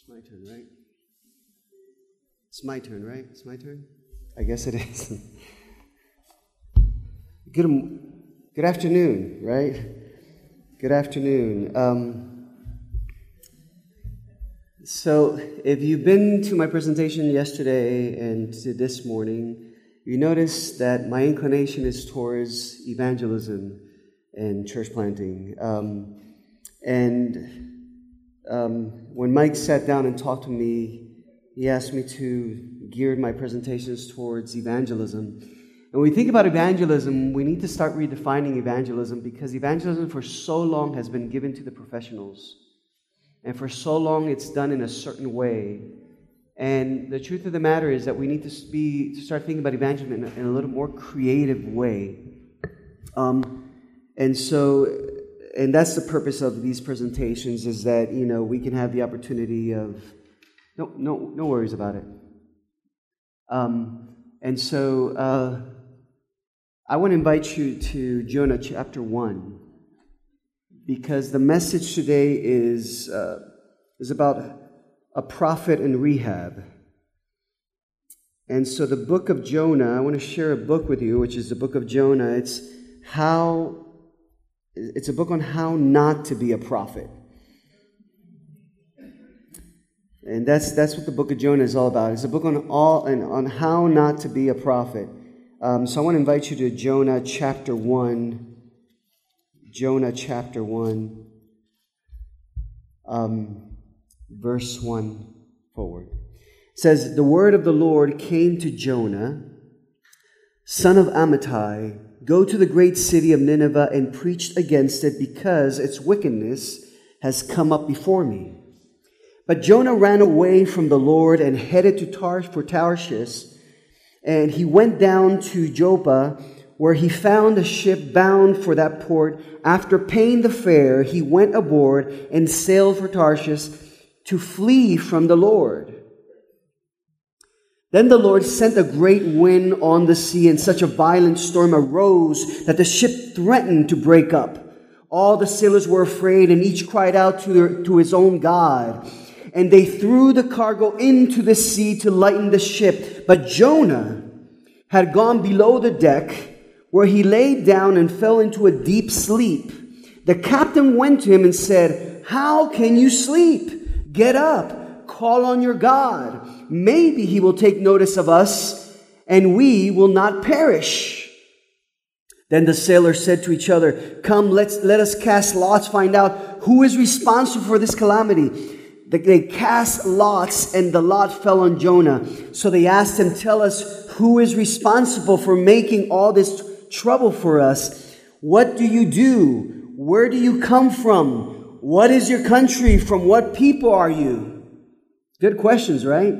It's my turn, right? It's my turn, right? It's my turn? I guess it is. Good afternoon, right? Good afternoon. So if you've been to my presentation yesterday and to this morning, you notice that my inclination is towards evangelism and church planting. When Mike sat down and talked to me, he asked me to gear my presentations towards evangelism. And when we think about evangelism, we need to start redefining evangelism, because evangelism for so long has been given to the professionals. And for so long it's done in a certain way. And the truth of the matter is that we need to start thinking about evangelism in a little more creative way. And that's the purpose of these presentations, is that, we can have the opportunity of, no worries about it. I want to invite you to Jonah chapter 1, because the message today is about a prophet in rehab. And so the book of Jonah, I want to share a book with you, which is the book of Jonah. It's a book on how not to be a prophet. And that's what the book of Jonah is all about. It's a book on how not to be a prophet. So I want to invite you to Jonah chapter 1. Jonah chapter 1, verse 1 forward. It says, "The word of the Lord came to Jonah, son of Amittai. Go to the great city of Nineveh and preach against it, because its wickedness has come up before me." But Jonah ran away from the Lord and headed for Tarshish, and he went down to Joppa, where he found a ship bound for that port. After paying the fare, he went aboard and sailed for Tarshish to flee from the Lord. Then the Lord sent a great wind on the sea, and such a violent storm arose that the ship threatened to break up. All the sailors were afraid, and each cried out to his own God. And they threw the cargo into the sea to lighten the ship. But Jonah had gone below the deck, where he lay down and fell into a deep sleep. The captain went to him and said, "How can you sleep? Get up, call on your God. Maybe he will take notice of us, and we will not perish." Then the sailors said to each other, "Come, let us cast lots, find out who is responsible for this calamity." They cast lots, and the lot fell on Jonah. So they asked him, "Tell us, who is responsible for making all this trouble for us? What do you do? Where do you come from? What is your country? From what people are you?" Good questions, right?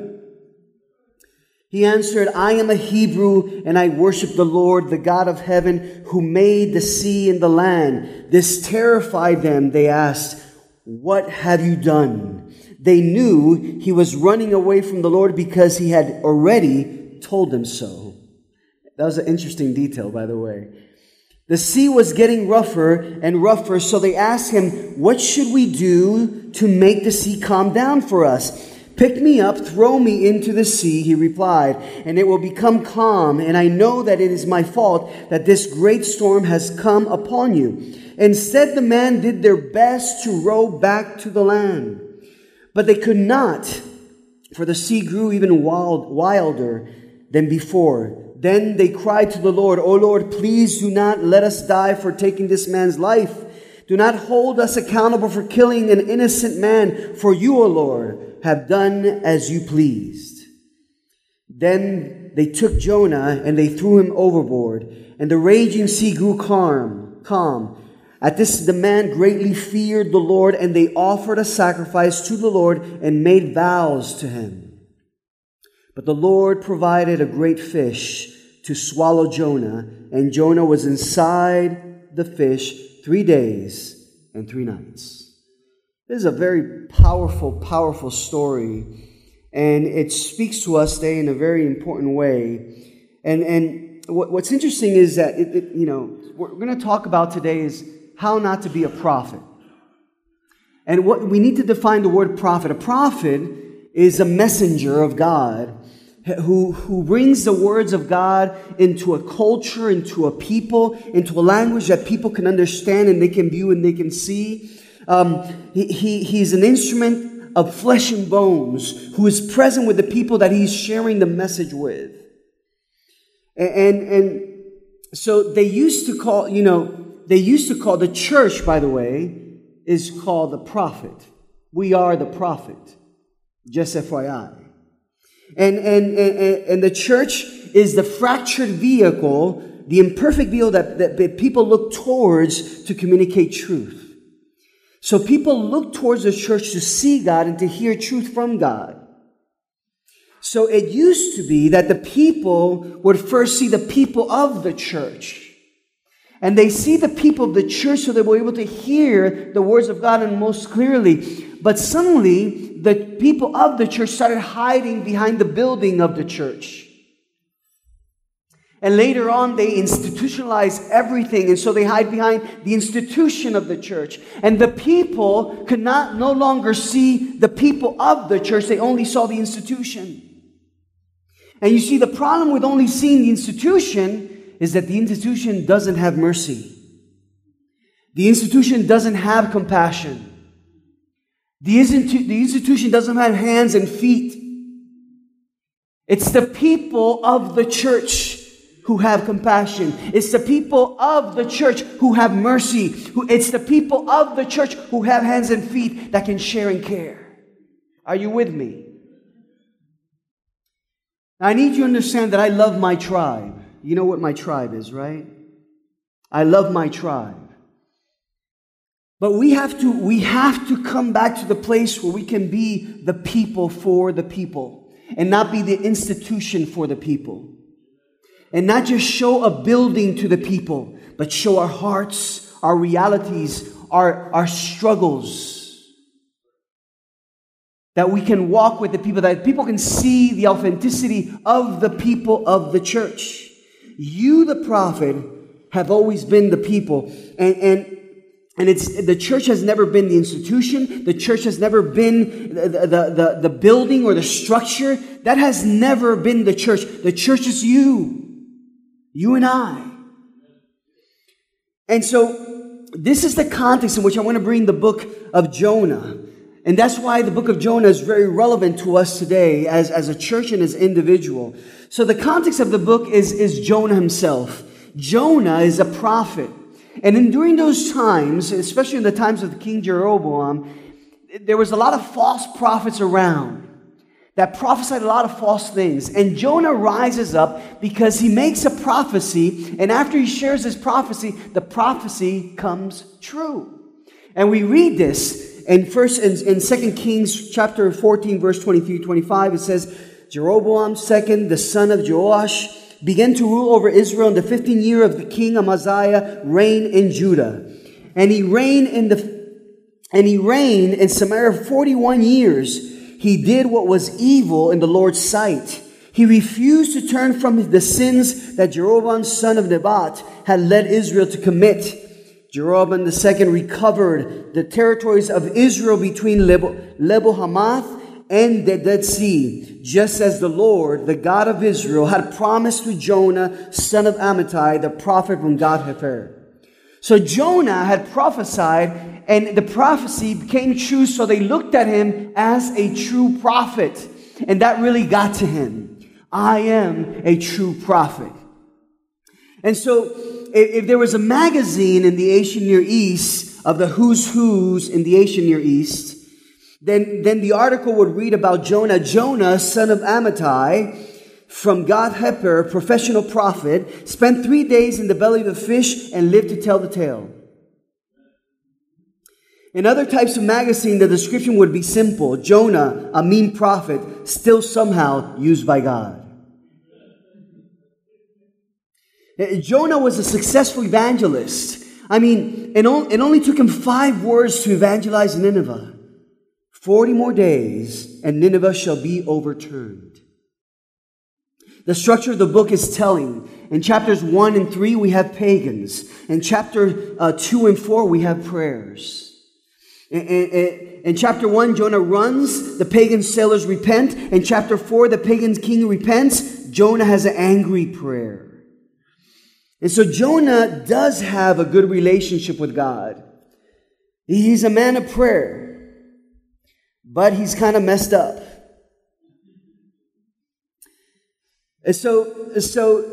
He answered, "I am a Hebrew, and I worship the Lord, the God of heaven, who made the sea and the land." This terrified them. They asked, "What have you done?" They knew he was running away from the Lord, because he had already told them so. That was an interesting detail, by the way. The sea was getting rougher and rougher, so they asked him, "What should we do to make the sea calm down for us?" "Pick me up, throw me into the sea," he replied, "and it will become calm. And I know that it is my fault that this great storm has come upon you." Instead, the men did their best to row back to the land. But they could not, for the sea grew even wilder than before. Then they cried to the Lord, "O Lord, please do not let us die for taking this man's life. Do not hold us accountable for killing an innocent man, for you, O Lord, have done as you pleased." Then they took Jonah and they threw him overboard, and the raging sea grew calm. At this, the man greatly feared the Lord, and they offered a sacrifice to the Lord and made vows to him. But the Lord provided a great fish to swallow Jonah, and Jonah was inside the fish 3 days and 3 nights. This is a very powerful story, and it speaks to us today in a very important way. And what's interesting is that what we're going to talk about today is how not to be a prophet. And what we need to define the word prophet. A prophet is a messenger of God who brings the words of God into a culture, into a people, into a language that people can understand and they can view and they can see. He's an instrument of flesh and bones who is present with the people that he's sharing the message with. And so they used to call the church, by the way, is called the prophet. We are the prophet. Just FYI. And the church is the fractured vehicle, the imperfect vehicle that people look towards to communicate truth. So people look towards the church to see God and to hear truth from God. So it used to be that the people would first see the people of the church. And they see the people of the church so they were able to hear the words of God and most clearly. But suddenly, the people of the church started hiding behind the building of the church. And later on, they institutionalized everything. And so they hide behind the institution of the church. And the people could no longer see the people of the church. They only saw the institution. And you see, the problem with only seeing the institution is that the institution doesn't have mercy. The institution doesn't have compassion. The institution doesn't have hands and feet. It's the people of the church who have compassion. It's the people of the church who have mercy. It's the people of the church who have hands and feet that can share and care. Are you with me? Now, I need you to understand that I love my tribe. You know what my tribe is, right? I love my tribe. But we have to come back to the place where we can be the people for the people and not be the institution for the people. And not just show a building to the people, but show our hearts, our realities, our struggles. That we can walk with the people, that people can see the authenticity of the people of the church. You, the prophet, have always been the people. And the church has never been the institution. The church has never been the building or the structure. That has never been the church. The church is you. You and I. And so, this is the context in which I want to bring the book of Jonah. And that's why the book of Jonah is very relevant to us today as a church and as individual. So the context of the book is Jonah himself. Jonah is a prophet. And during those times, especially in the times of King Jeroboam, there was a lot of false prophets around that prophesied a lot of false things. And Jonah rises up because he makes a prophecy, and after he shares his prophecy, the prophecy comes true. And we read this in 2 Kings chapter 14, verse 23-25. It says, Jeroboam II, the son of Joash, began to rule over Israel in the 15th year of the king Amaziah reign in Judah. And he reigned in Samaria 41 years. He did what was evil in the Lord's sight. He refused to turn from the sins that Jeroboam, son of Nebat, had led Israel to commit. Jeroboam II recovered the territories of Israel between Lebo Hamath and the Dead Sea, just as the Lord, the God of Israel, had promised to Jonah, son of Amittai, the prophet from Gath-Hepher. So Jonah had prophesied, and the prophecy became true, so they looked at him as a true prophet. And that really got to him. I am a true prophet. And so, if there was a magazine in the ancient Near East of the who's who's in the ancient Near East, then the article would read about Jonah, son of Amittai, from Gath-Hepher, professional prophet, spent 3 days in the belly of the fish and lived to tell the tale. In other types of magazine, the description would be simple. Jonah, a mean prophet, still somehow used by God. Jonah was a successful evangelist. I mean, it only took him 5 words to evangelize Nineveh. 40 more days, and Nineveh shall be overturned. The structure of the book is telling. In chapters 1 and 3, we have pagans. In chapter 2 and 4, we have prayers. In chapter 1, Jonah runs, the pagan sailors repent. In chapter 4, the pagan king repents. Jonah has an angry prayer. And so Jonah does have a good relationship with God. He's a man of prayer, but he's kind of messed up. And so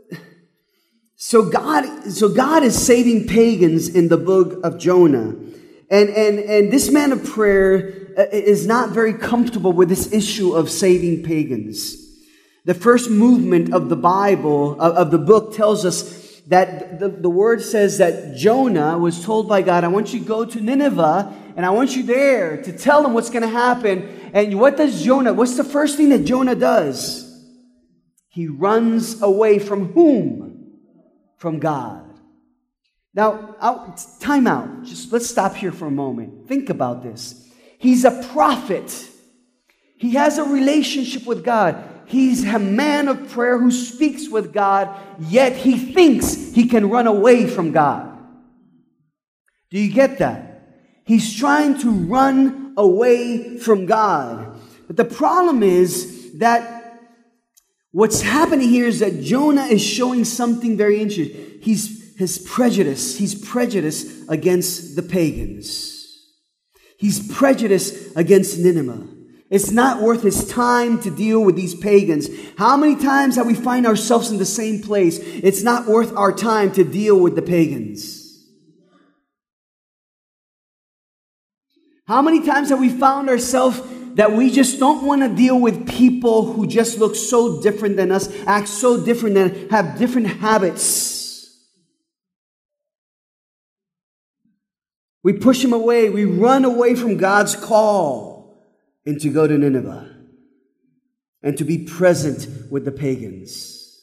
God is saving pagans in the book of Jonah. And this man of prayer is not very comfortable with this issue of saving pagans. The first movement of the Bible, of the book, tells us that the word says that Jonah was told by God, I want you to go to Nineveh, and I want you there to tell them what's going to happen. And what's the first thing that Jonah does? He runs away from whom? From God. Now, time out. Just let's stop here for a moment. Think about this. He's a prophet. He has a relationship with God. He's a man of prayer who speaks with God, yet he thinks he can run away from God. Do you get that? He's trying to run away from God. But the problem is that what's happening here is that Jonah is showing something very interesting. He's prejudiced against the pagans. He's prejudiced against Nineveh. It's not worth his time to deal with these pagans. How many times have we find ourselves in the same place? It's not worth our time to deal with the pagans. How many times have we found ourselves that we just don't want to deal with people who just look so different than us, act so different, and have different habits? We push them away. We run away from God's call and to go to Nineveh and to be present with the pagans.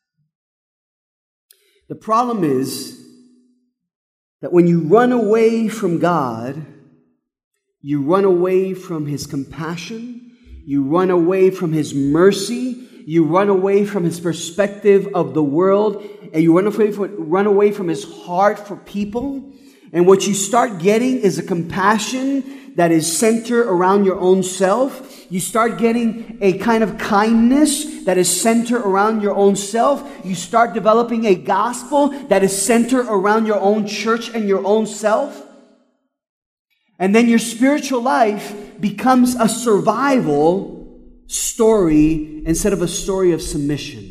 The problem is that when you run away from God, you run away from His compassion, you run away from His mercy, you run away from His perspective of the world, and you run away from His heart for people. And what you start getting is a compassion that is centered around your own self. You start getting a kind of kindness that is centered around your own self. You start developing a gospel that is centered around your own church and your own self. And then your spiritual life becomes a survival story instead of a story of submission.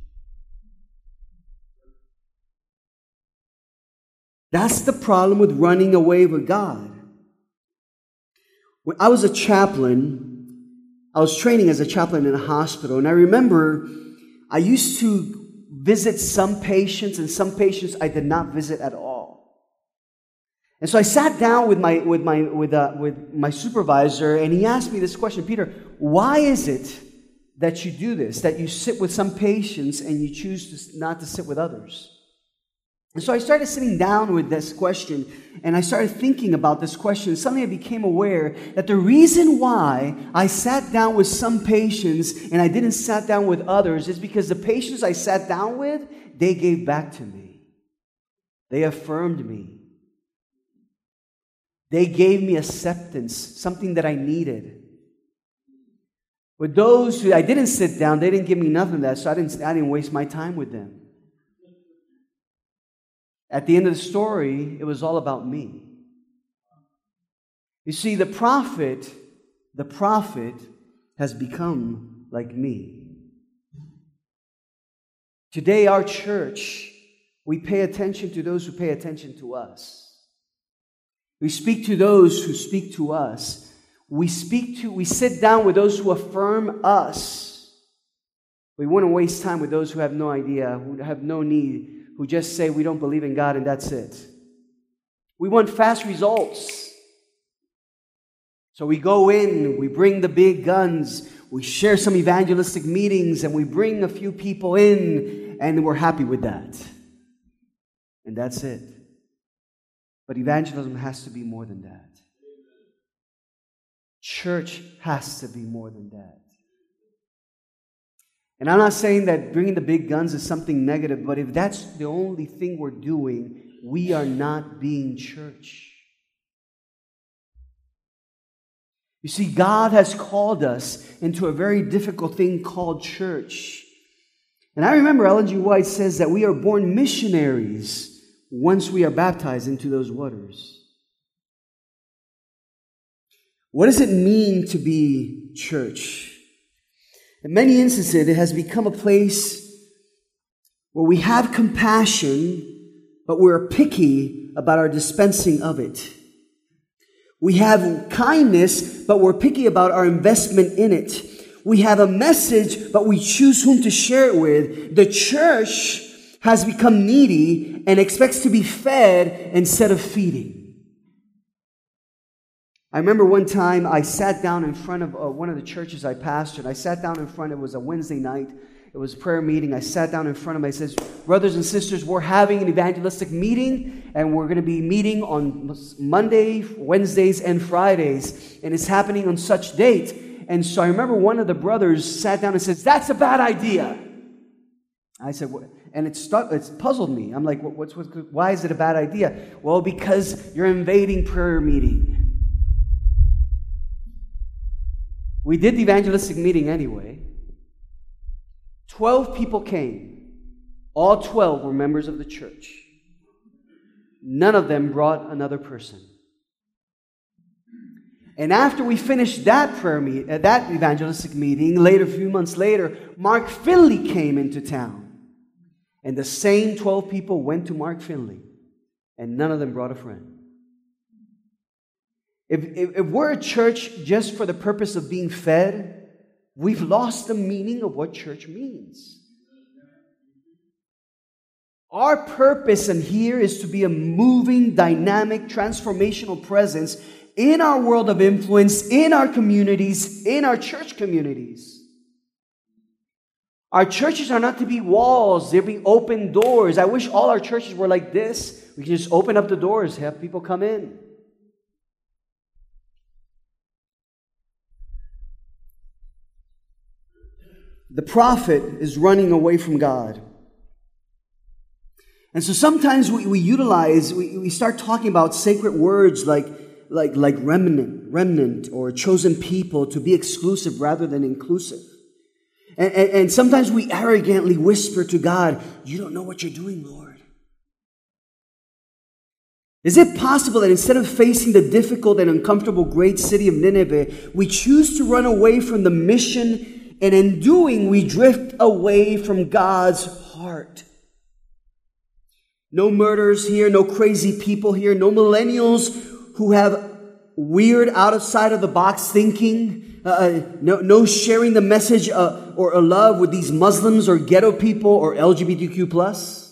That's the problem with running away with God. When I was a chaplain, I was training as a chaplain in a hospital, and I remember I used to visit some patients, and some patients I did not visit at all. And so I sat down with my supervisor, and he asked me this question, Peter, why is it that you do this, that you sit with some patients and you choose not to sit with others? And so I started sitting down with this question, and I started thinking about this question. Suddenly I became aware that the reason why I sat down with some patients and I didn't sit down with others is because the patients I sat down with, they gave back to me. They affirmed me. They gave me acceptance, something that I needed. With those who I didn't sit down, they didn't give me nothing of that, so I didn't waste my time with them. At the end of the story, it was all about me. You see, the prophet has become like me. Today, our church, we pay attention to those who pay attention to us. We speak to those who speak to us. We sit down with those who affirm us. We wouldn't waste time with those who have no idea, who have no need, who just say we don't believe in God and that's it. We want fast results. So we go in, we bring the big guns, we share some evangelistic meetings, and we bring a few people in, and we're happy with that. And that's it. But evangelism has to be more than that. Church has to be more than that. And I'm not saying that bringing the big guns is something negative, but if that's the only thing we're doing, we are not being church. You see, God has called us into a very difficult thing called church. And I remember Ellen G. White says that we are born missionaries once we are baptized into those waters. What does it mean to be church? In many instances, it has become a place where we have compassion, but we're picky about our dispensing of it. We have kindness, but we're picky about our investment in it. We have a message, but we choose whom to share it with. The church has become needy and expects to be fed instead of feeding. I remember one time I sat down in front of one of the churches I pastored. I sat down in front, it was a Wednesday night. It was a prayer meeting. I sat down in front of them. I says, brothers and sisters, we're having an evangelistic meeting, and we're going to be meeting on Monday, Wednesdays, and Fridays. And it's happening on such date. And so I remember one of the brothers sat down and says, that's a bad idea. I said, what? And it's puzzled me. I'm like, why is it a bad idea? Well, because you're invading prayer meeting. We did the evangelistic meeting anyway. 12 people came. All 12 were members of the church. None of them brought another person. And after we finished that that evangelistic meeting, a few months later, Mark Finley came into town. And the same 12 people went to Mark Finley, and none of them brought a friend. If we're a church just for the purpose of being fed, we've lost the meaning of what church means. Our purpose in here is to be a moving, dynamic, transformational presence in our world of influence, in our communities, in our church communities. Our churches are not to be walls, they're be open doors. I wish all our churches were like this. We can just open up the doors, have people come in. The prophet is running away from God. And so sometimes we start talking about sacred words like remnant or chosen people to be exclusive rather than inclusive. And sometimes we arrogantly whisper to God, you don't know what you're doing, Lord. Is it possible that instead of facing the difficult and uncomfortable great city of Nineveh, we choose to run away from the mission, and in doing, we drift away from God's heart? No murders here, no crazy people here, no millennials who have weird, outside of the box thinking, no sharing the message or a love with these Muslims or ghetto people or LGBTQ+.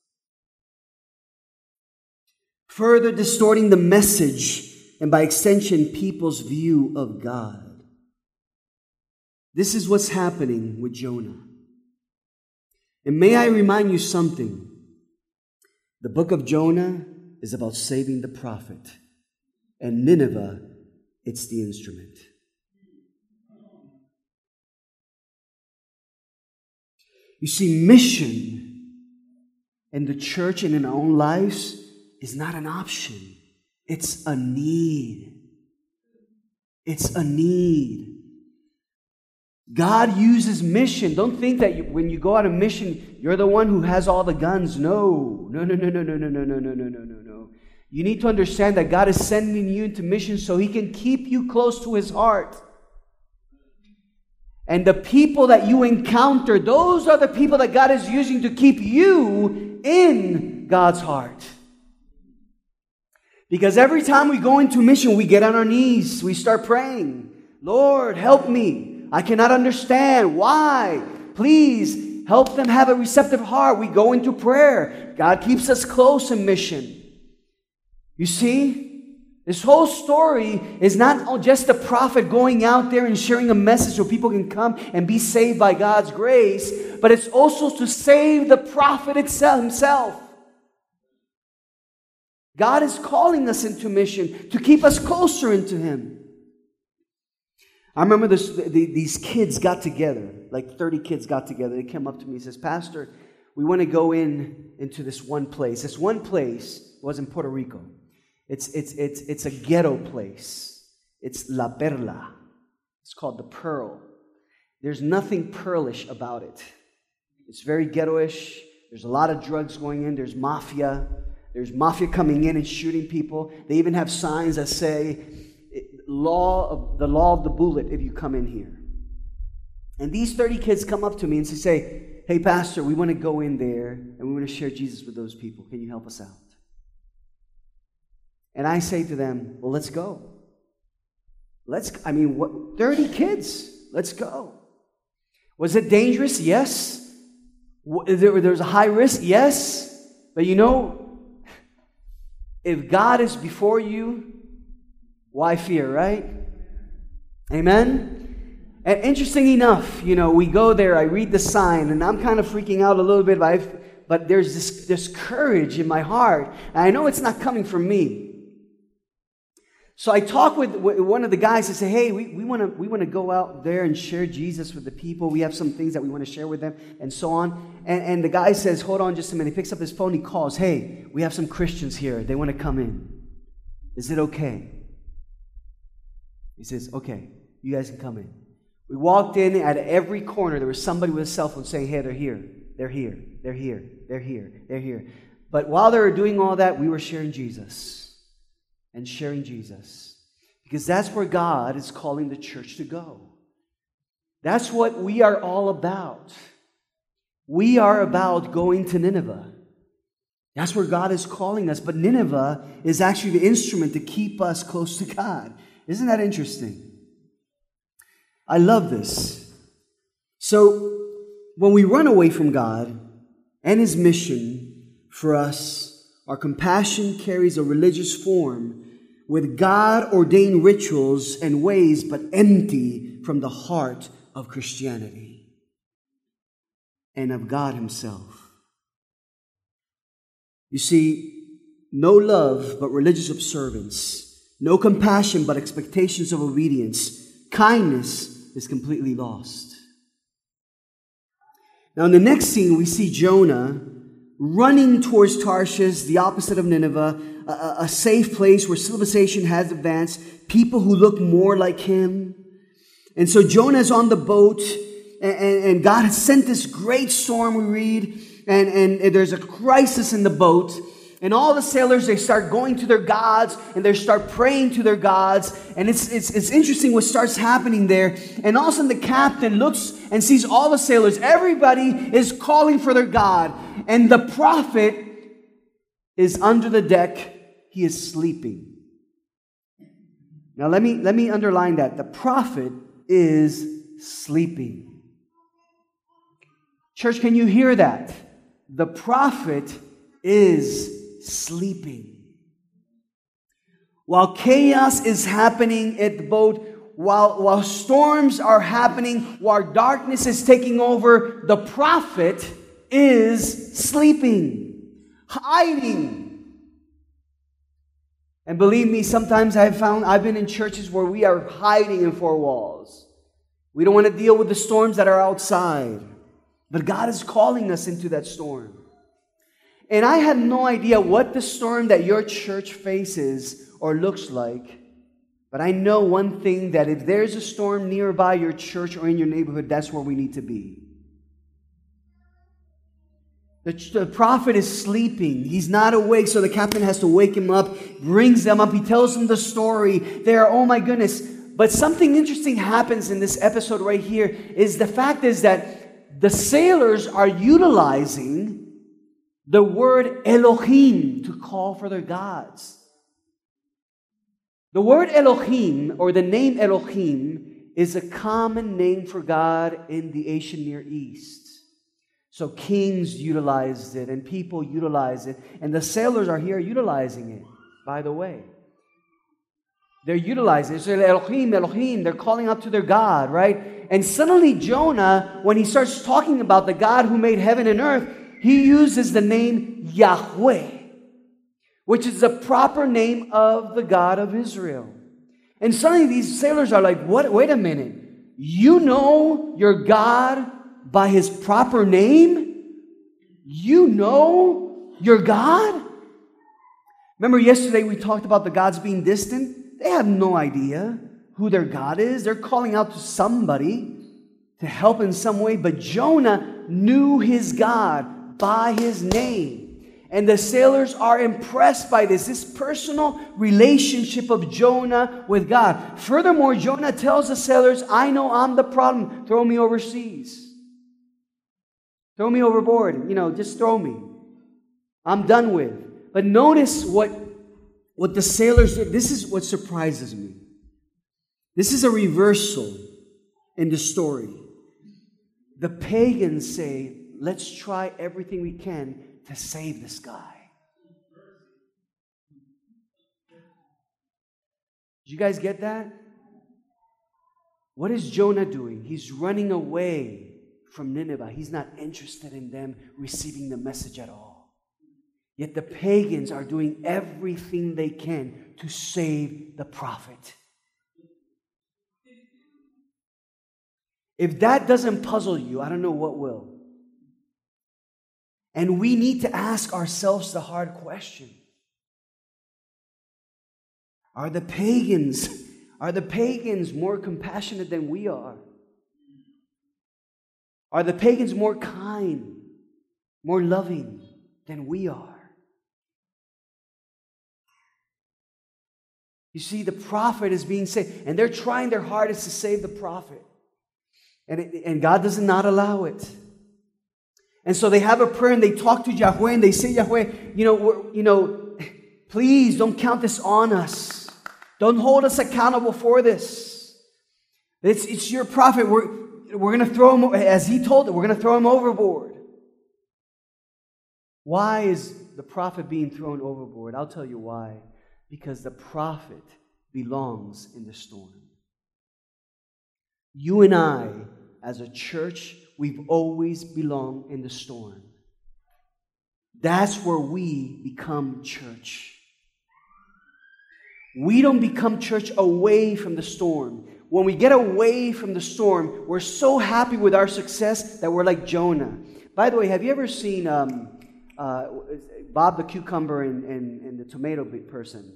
Further distorting the message and by extension people's view of God. This is what's happening with Jonah. And may I remind you something. The book of Jonah is about saving the prophet. And Nineveh, it's the instrument. You see, mission in the church and in our own lives is not an option. It's a need. It's a need. God uses mission. Don't think that when you go on a mission, you're the one who has all the guns. No. You need to understand that God is sending you into mission so He can keep you close to His heart. And the people that you encounter, those are the people that God is using to keep you in God's heart. Because every time we go into mission, we get on our knees. We start praying. Lord, help me. I cannot understand. Why? Please help them have a receptive heart. We go into prayer. God keeps us close in mission. You see? This whole story is not just the prophet going out there and sharing a message so people can come and be saved by God's grace, but it's also to save the prophet himself. God is calling us into mission to keep us closer into Him. I remember these kids got together, like 30 kids got together. They came up to me and says, Pastor, we want to go into this one place. This one place was in Puerto Rico. It's a ghetto place. It's La Perla. It's called the Pearl. There's nothing pearlish about it. It's very ghettoish. There's a lot of drugs going in. There's mafia. There's mafia coming in and shooting people. They even have signs that say, the law of the bullet if you come in here. And these 30 kids come up to me and say, hey, Pastor, we want to go in there and we want to share Jesus with those people. Can you help us out? And I say to them, well, let's go. 30 kids. Let's go. Was it dangerous? Yes. There was a high risk? Yes. But if God is before you, why fear, right? Amen? And interesting enough, we go there, I read the sign, and I'm kind of freaking out a little bit, but there's this courage in my heart. And I know it's not coming from me. So I talk with one of the guys and say, hey, we want to go out there and share Jesus with the people. We have some things that we want to share with them and so on. And the guy says, hold on just a minute. He picks up his phone, he calls, hey, we have some Christians here. They want to come in. Is it okay? He says, okay, you guys can come in. We walked in, at every corner there was somebody with a cell phone saying, hey, they're here, they're here, they're here, they're here, they're here. But while they were doing all that, we were sharing Jesus. And sharing Jesus. Because that's where God is calling the church to go. That's what we are all about. We are about going to Nineveh. That's where God is calling us. But Nineveh is actually the instrument to keep us close to God. Isn't that interesting? I love this. So, when we run away from God and His mission for us, our compassion carries a religious form with God-ordained rituals and ways, but empty from the heart of Christianity and of God Himself. You see, no love but religious observance, no compassion but expectations of obedience, kindness is completely lost. Now in the next scene, we see Jonah running towards Tarshish, the opposite of Nineveh, a safe place where civilization has advanced, people who look more like him. And so Jonah is on the boat, and God has sent this great storm, we read, and there's a crisis in the boat. And all the sailors, they start going to their gods, and they start praying to their gods. And it's interesting what starts happening there. And all of a sudden the captain looks and sees all the sailors. Everybody is calling for their God. And the prophet is under the deck. He is sleeping. Now let me underline that. The prophet is sleeping. Church, can you hear that? The prophet is sleeping. While chaos is happening at the boat, while storms are happening, while darkness is taking over, the prophet is sleeping, hiding. And believe me, sometimes I've been in churches where we are hiding in four walls. We don't want to deal with the storms that are outside. But God is calling us into that storm. And I had no idea what the storm that your church faces or looks like. But I know one thing, that if there's a storm nearby your church or in your neighborhood, that's where we need to be. The prophet is sleeping. He's not awake, so the captain has to wake him up, brings them up. He tells them the story. They're, oh my goodness. But something interesting happens in this episode right here. Is the fact is that the sailors are utilizing the word Elohim to call for their gods. The word Elohim, or the name Elohim, is a common name for God in the ancient Near East. So kings utilized it, and people utilize it, and the sailors are here utilizing it, by the way. They're utilizing it. So Elohim, Elohim, they're calling out to their God, right? And suddenly Jonah, when he starts talking about the God who made heaven and earth, he uses the name Yahweh, which is the proper name of the God of Israel. And suddenly these sailors are like, what? Wait a minute. You know your God by His proper name? You know your God? Remember yesterday we talked about the gods being distant? they have no idea who their God is. They're calling out to somebody to help in some way. But Jonah knew his God by his name. And the sailors are impressed by this personal relationship of Jonah with God. Furthermore, Jonah tells the sailors, I know I'm the problem. Throw me overseas. Throw me overboard. Just throw me. I'm done with. But notice what the sailors did. This is what surprises me. This is a reversal in the story. The pagans say, let's try everything we can to save this guy. Did you guys get that? What is Jonah doing? He's running away from Nineveh. He's not interested in them receiving the message at all. Yet the pagans are doing everything they can to save the prophet. If that doesn't puzzle you, I don't know what will. And we need to ask ourselves the hard question. Are the pagans more compassionate than we are? Are the pagans more kind, more loving than we are? You see, the prophet is being saved, and they're trying their hardest to save the prophet. And God does not allow it. And so they have a prayer and they talk to Yahweh and they say, Yahweh, please don't count this on us. Don't hold us accountable for this. It's your prophet. We're going to throw him, as he told it, we're going to throw him overboard. Why is the prophet being thrown overboard? I'll tell you why. Because the prophet belongs in the storm. You and I, as a church, we've always belonged in the storm. That's where we become church. We don't become church away from the storm. When we get away from the storm, we're so happy with our success that we're like Jonah. By the way, have you ever seen Bob the Cucumber and the tomato person?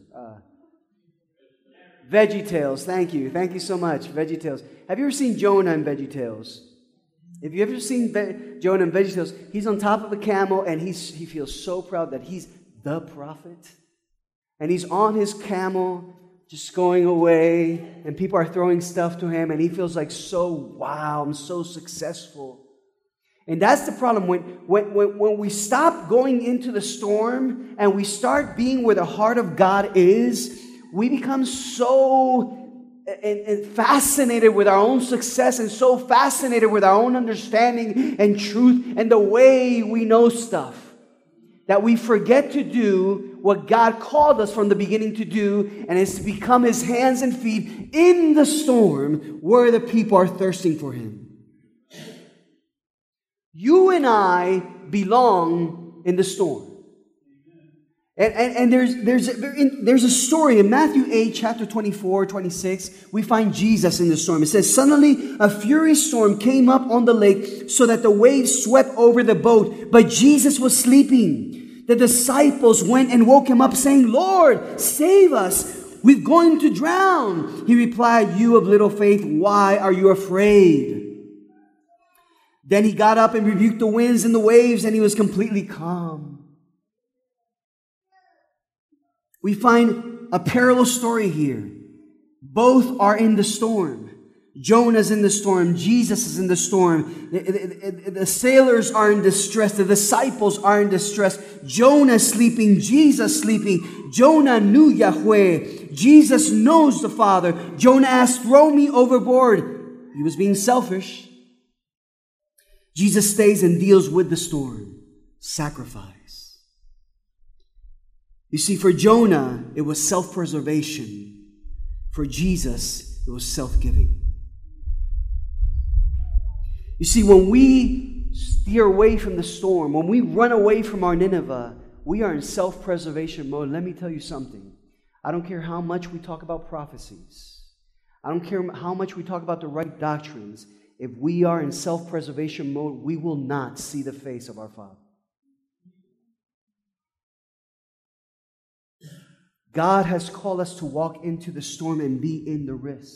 VeggieTales, thank you. Thank you so much, VeggieTales. Have you ever seen Jonah in VeggieTales? If you've ever seen Jonah in VeggieTales, he's on top of a camel and he feels so proud that he's the prophet. And he's on his camel just going away and people are throwing stuff to him and he feels like, so wow, I'm so successful. And that's the problem. When we stop going into the storm and we start being where the heart of God is, we become so and fascinated with our own success and so fascinated with our own understanding and truth and the way we know stuff that we forget to do what God called us from the beginning to do, and is to become His hands and feet in the storm where the people are thirsting for Him. You and I belong in the storm. And there's a story in Matthew 8, chapter 24, 26. We find Jesus in the storm. It says, suddenly a furious storm came up on the lake so that the waves swept over the boat. But Jesus was sleeping. The disciples went and woke him up saying, Lord, save us. We're going to drown. He replied, you of little faith, why are you afraid? Then he got up and rebuked the winds and the waves, and he was completely calm. We find a parallel story here. Both are in the storm. Jonah's in the storm. Jesus is in the storm. The sailors are in distress. The disciples are in distress. Jonah sleeping. Jesus sleeping. Jonah knew Yahweh. Jesus knows the Father. Jonah asked, throw me overboard. He was being selfish. Jesus stays and deals with the storm. Sacrifice. You see, for Jonah, it was self-preservation. For Jesus, it was self-giving. You see, when we steer away from the storm, when we run away from our Nineveh, we are in self-preservation mode. Let me tell you something. I don't care how much we talk about prophecies. I don't care how much we talk about the right doctrines. If we are in self-preservation mode, we will not see the face of our Father. God has called us to walk into the storm and be in the risk.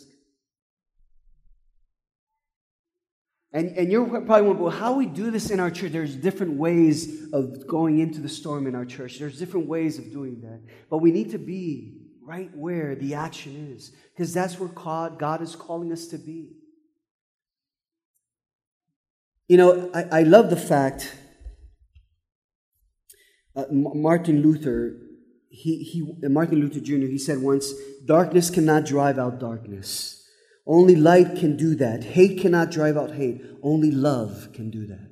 And you're probably wondering, well, how we do this in our church? There's different ways of going into the storm in our church. There's different ways of doing that. But we need to be right where the action is, because that's where God is calling us to be. You know, I love the fact Martin Luther Jr., he said once, darkness cannot drive out darkness. Only light can do that. Hate cannot drive out hate. Only love can do that.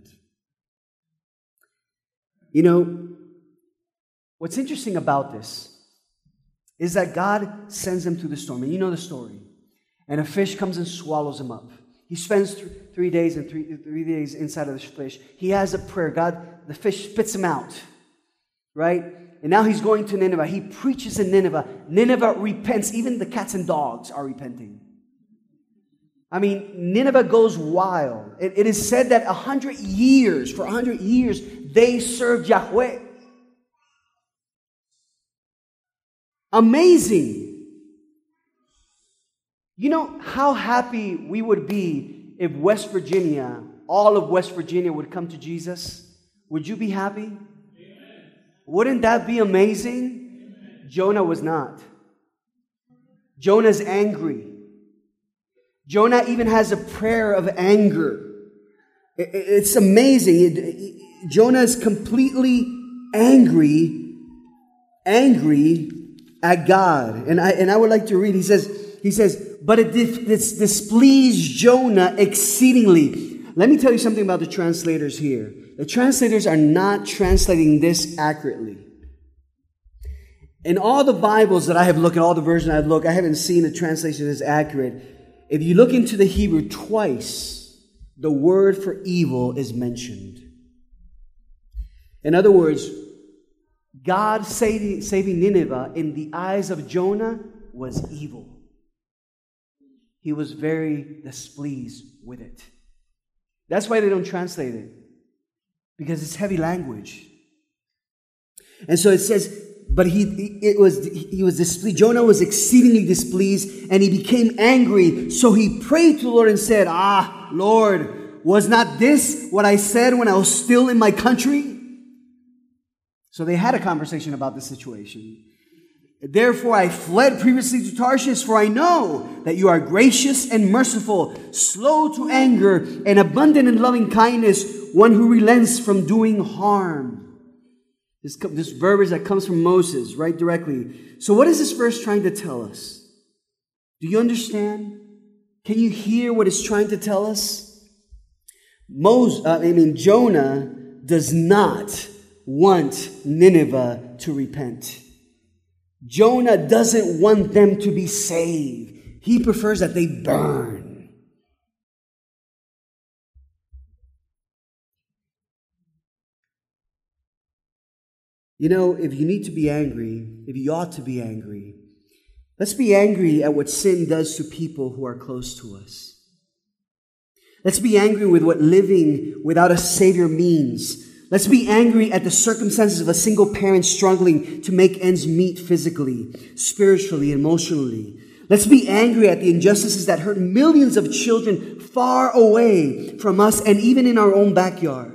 You know, what's interesting about this is that God sends him through the storm. And you know the story. And a fish comes and swallows him up. He spends 3 days and three days inside of the fish. He has a prayer. God, the fish spits him out. Right? And now he's going to Nineveh. He preaches in Nineveh. Nineveh repents. Even the cats and dogs are repenting. I mean, Nineveh goes wild. It is said that 100 years, they served Yahweh. Amazing. You know how happy we would be if West Virginia, all of West Virginia would come to Jesus? Would you be happy? Amen. Wouldn't that be amazing? Amen. Jonah was not. Jonah's angry. Jonah even has a prayer of anger. It's amazing. Jonah is completely angry at God. And I would like to read. He says, but it displeased Jonah exceedingly. Let me tell you something about the translators here. The translators are not translating this accurately. In all the Bibles that I have looked at, all the versions I've looked, I haven't seen a translation that's accurate. If you look into the Hebrew, twice the word for evil is mentioned. In other words, God saving Nineveh in the eyes of Jonah was evil. He was very displeased with it. That's why they don't translate it, because it's heavy language. And so it says, but he was displeased. Jonah was exceedingly displeased, and he became angry. So he prayed to the Lord and said, Lord, was not this what I said when I was still in my country? So they had a conversation about the situation. Therefore I fled previously to Tarshish, for I know that you are gracious and merciful, slow to anger, and abundant in loving kindness, one who relents from doing harm. This verbiage that comes from Moses, right directly. So what is this verse trying to tell us? Do you understand? Can you hear what it's trying to tell us? Jonah does not want Nineveh to repent. Jonah doesn't want them to be saved. He prefers that they burn. You know, if you need to be angry, if you ought to be angry, let's be angry at what sin does to people who are close to us. Let's be angry with what living without a Savior means. Let's be angry at the circumstances of a single parent struggling to make ends meet physically, spiritually, emotionally. Let's be angry at the injustices that hurt millions of children far away from us and even in our own backyard.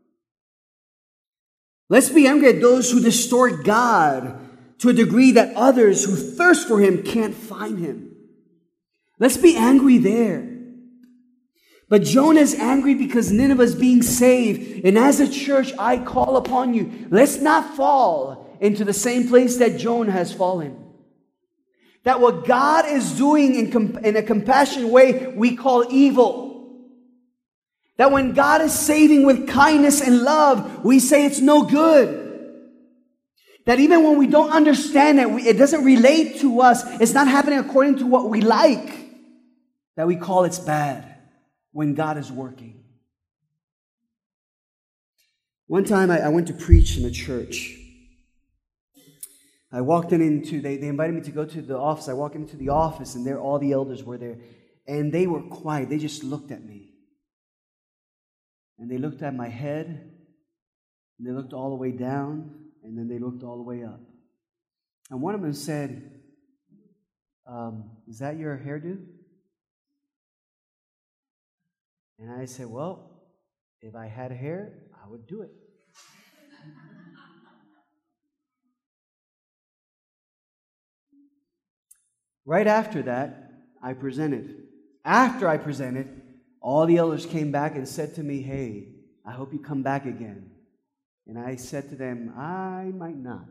Let's be angry at those who distort God to a degree that others who thirst for Him can't find Him. Let's be angry there. But Jonah is angry because Nineveh is being saved. And as a church, I call upon you, let's not fall into the same place that Jonah has fallen. That what God is doing in a compassionate way, we call evil. That when God is saving with kindness and love, we say it's no good. That even when we don't understand it, it doesn't relate to us, it's not happening according to what we like, that we call it's bad when God is working. One time I went to preach in a church. I walked they invited me to go to the office. I walked into the office and there all the elders were there. And they were quiet. They just looked at me. And they looked at my head, and they looked all the way down, and then they looked all the way up. And one of them said, is that your hairdo? And I said, well, if I had hair, I would do it. Right after that, I presented. After I presented, all the elders came back and said to me, hey, I hope you come back again. And I said to them, I might not.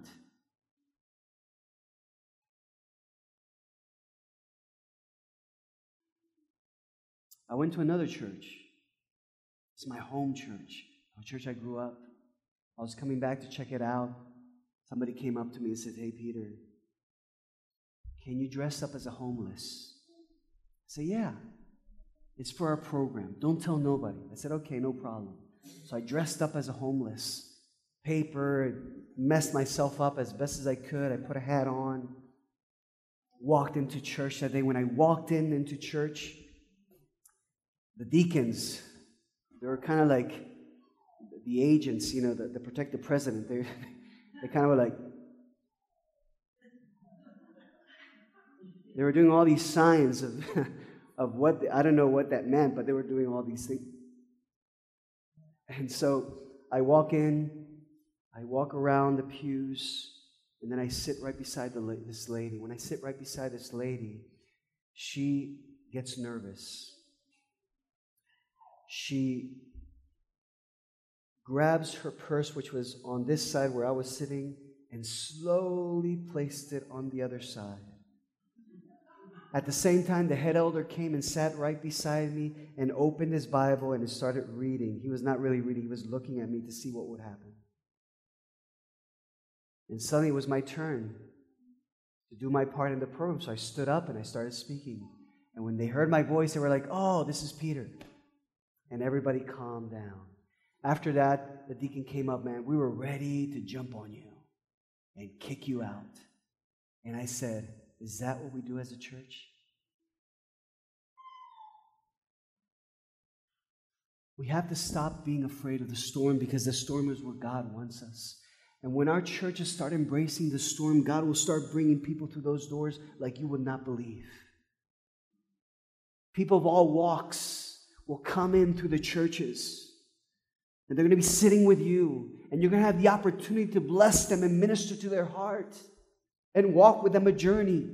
I went to another church. It's my home church, a church I grew up. I was coming back to check it out. Somebody came up to me and said, hey, Peter, can you dress up as a homeless? I said, yeah. It's for our program. Don't tell nobody. I said, okay, no problem. So I dressed up as a homeless. Paper, messed myself up as best as I could. I put a hat on. Walked into church that day. When I walked into church, the deacons, they were kind of like the agents, that protect the president. They kind of were like, they were doing all these signs of what, I don't know what that meant, but they were doing all these things. And so I walk in, I walk around the pews, and then I sit right beside this lady. When I sit right beside this lady, she gets nervous. She grabs her purse, which was on this side where I was sitting, and slowly placed it on the other side. At the same time, the head elder came and sat right beside me and opened his Bible and started reading. He was not really reading. He was looking at me to see what would happen. And suddenly it was my turn to do my part in the program. So I stood up and I started speaking. And when they heard my voice, they were like, oh, this is Peter. And everybody calmed down. After that, the deacon came up, man, we were ready to jump on you and kick you out. And I said, is that what we do as a church? We have to stop being afraid of the storm, because the storm is where God wants us. And when our churches start embracing the storm, God will start bringing people through those doors like you would not believe. People of all walks will come in through the churches, and they're going to be sitting with you, and you're going to have the opportunity to bless them and minister to their heart and walk with them a journey.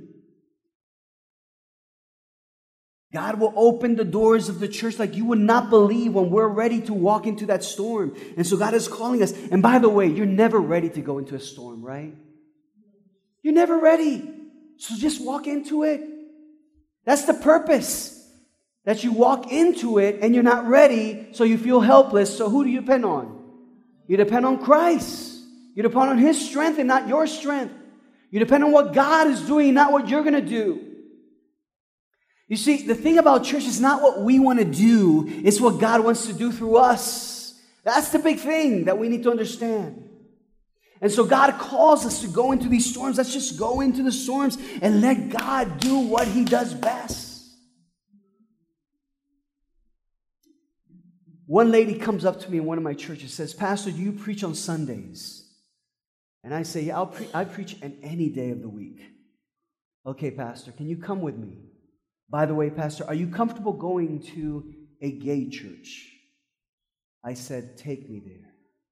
God will open the doors of the church like you would not believe when we're ready to walk into that storm. And so God is calling us. And by the way, you're never ready to go into a storm, right? You're never ready. So just walk into it. That's the purpose. That you walk into it and you're not ready, so you feel helpless. So who do you depend on? You depend on Christ. You depend on His strength and not your strength. You depend on what God is doing, not what you're going to do. You see, the thing about church is not what we want to do, it's what God wants to do through us. That's the big thing that we need to understand. And so God calls us to go into these storms. Let's just go into the storms and let God do what He does best. One lady comes up to me in one of my churches and says, Pastor, do you preach on Sundays? And I say, yeah, I preach on any day of the week. Okay, Pastor, can you come with me? By the way, Pastor, are you comfortable going to a gay church? I said, take me there.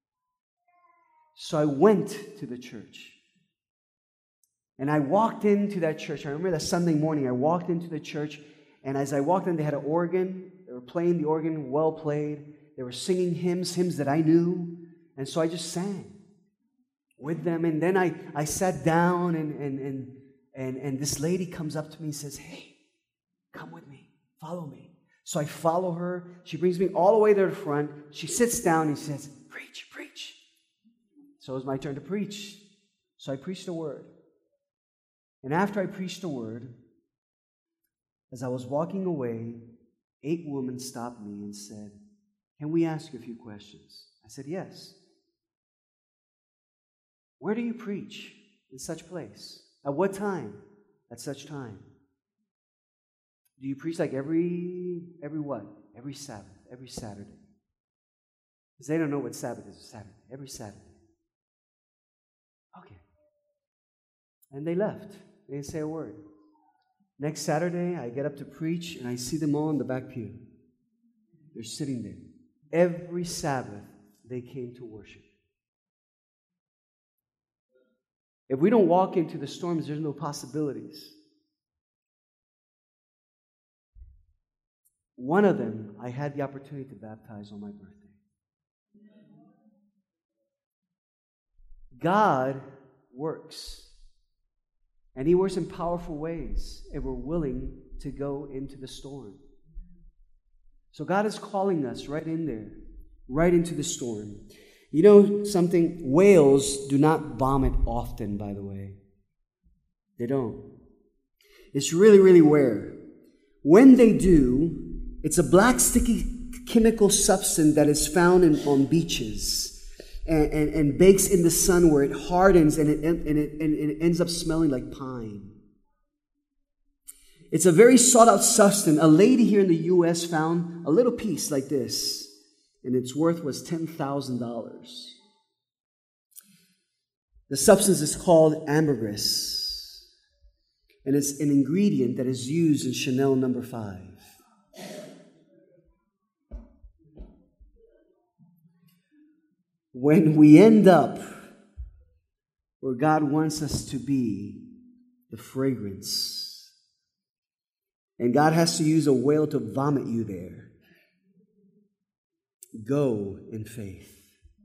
So I went to the church. And I walked into that church. I remember that Sunday morning, I walked into the church, and as I walked in, they had an organ. They were playing the organ, well played. They were singing hymns that I knew. And so I just sang with them. And then I sat down, and this lady comes up to me and says, hey, come with me. Follow me. So I follow her. She brings me all the way to the front. She sits down and says, preach, preach. So it was my turn to preach. So I preached the word. And after I preached the word, as I was walking away, 8 women stopped me and said, can we ask you a few questions? I said, yes. Where do you preach in such place? At what time? At such time. Do you preach like every what? Every Sabbath, every Saturday. Because they don't know what Sabbath is. Saturday, every Saturday. Okay. And they left. They didn't say a word. Next Saturday, I get up to preach, and I see them all in the back pew. They're sitting there. Every Sabbath, they came to worship. If we don't walk into the storms, there's no possibilities. One of them, I had the opportunity to baptize on my birthday. God works. And He works in powerful ways if we're willing to go into the storm. So God is calling us right in there, right into the storm. You know something? Whales do not vomit often, by the way. They don't. It's really, really rare. When they do, it's a black sticky chemical substance that is found on beaches and bakes in the sun where it hardens and it ends up smelling like pine. It's a very sought-out substance. A lady here in the U.S. found a little piece like this, and its worth was $10,000. The substance is called ambergris, and it's an ingredient that is used in Chanel No. 5. When we end up where God wants us to be, the fragrance, and God has to use a whale to vomit you there, go in faith.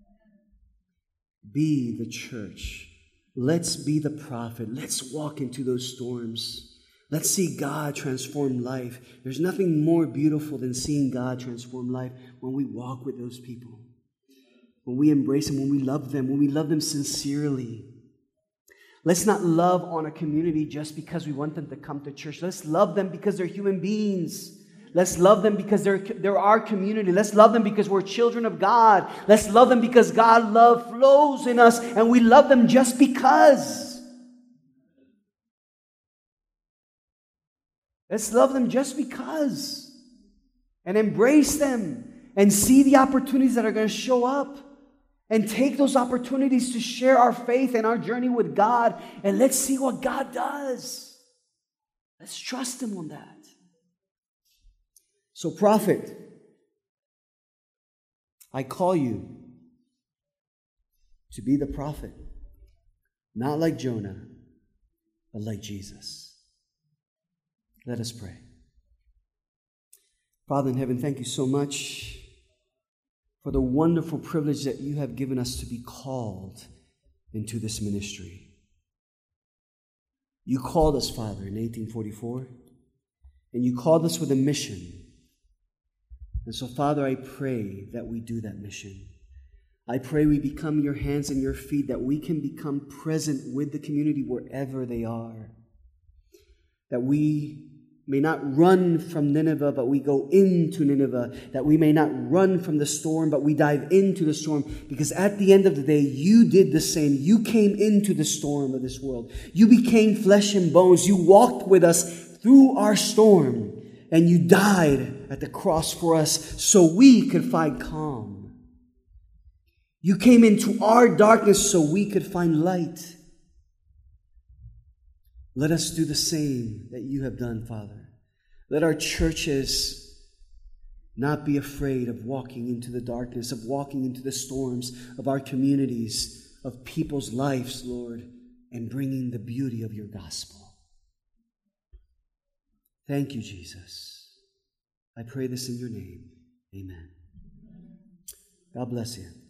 Be the church. Let's be the prophet. Let's walk into those storms. Let's see God transform life. There's nothing more beautiful than seeing God transform life when we walk with those people. When we embrace them, when we love them sincerely. Let's not love on a community just because we want them to come to church. Let's love them because they're human beings. Let's love them because they're our community. Let's love them because we're children of God. Let's love them because God's love flows in us and we love them just because. Let's love them just because. And embrace them and see the opportunities that are going to show up. And take those opportunities to share our faith and our journey with God. And let's see what God does. Let's trust Him on that. So, prophet, I call you to be the prophet. Not like Jonah, but like Jesus. Let us pray. Father in heaven, thank you so much for the wonderful privilege that you have given us to be called into this ministry. You called us, Father, in 1844, and you called us with a mission. And so, Father, I pray that we do that mission. I pray we become your hands and your feet, that we can become present with the community wherever they are. That we may not run from Nineveh, but we go into Nineveh. That we may not run from the storm, but we dive into the storm. Because at the end of the day, you did the same. You came into the storm of this world. You became flesh and bones. You walked with us through our storm. And you died at the cross for us so we could find calm. You came into our darkness so we could find light. Let us do the same that you have done, Father. Let our churches not be afraid of walking into the darkness, of walking into the storms of our communities, of people's lives, Lord, and bringing the beauty of your gospel. Thank you, Jesus. I pray this in your name. Amen. God bless you.